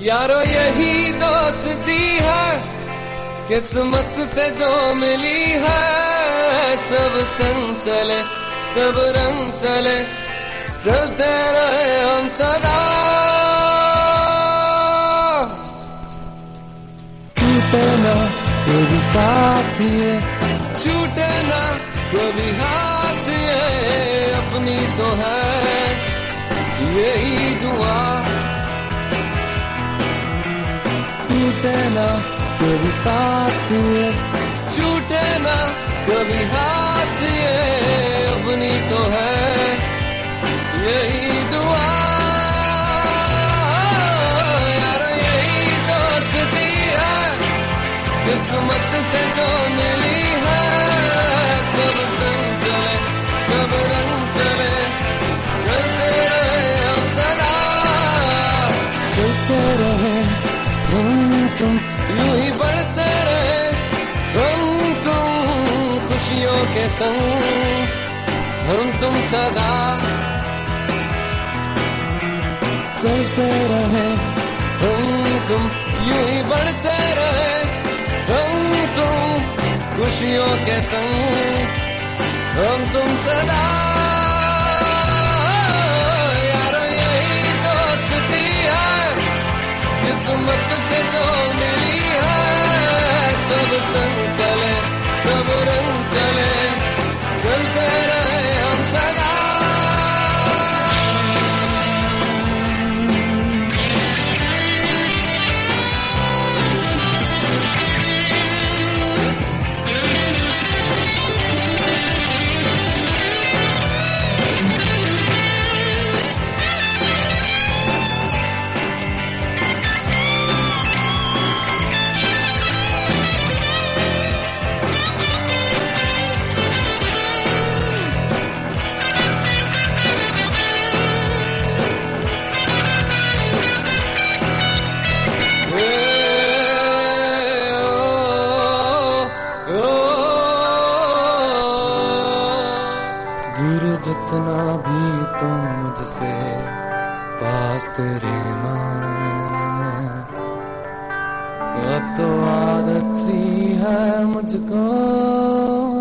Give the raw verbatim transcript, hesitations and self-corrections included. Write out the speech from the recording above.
यारो यही दोस्ती है, किस्मत से जो मिली है। सब संग चले, सब रंग चले, चलते रहे हम सदा। टूटे ना कभी साथ ये, छूटे ना कभी हाथ ये, अपनी तो है यही दुआ। टूटे ना कभी साथ ये, छूटे ना कभी हाथ ये, अपनी तो है यही दुआ। यार यही दोस्ती है, किस्मत से जो मिली है। सब संग चले, सब रंग चले, चलते रहे हम सदा। चलते रहे हम तुम, यूं ही बढ़ते रहे हम तुम, खुशियों के संग हम तुम सदा। चलते रहे हम तुम, यूं ही बढ़ते रहे हम तुम, खुशियों के संग हम तुम सदा। यारो यही दोस्ती है, किस्मत से जो मिली है। सब संग चले, सब रंग चले, चलते रहे हम सदा। दूर जितना भी तुम मुझसे, पास तेरे मैं। अब तो आदत सी है मुझको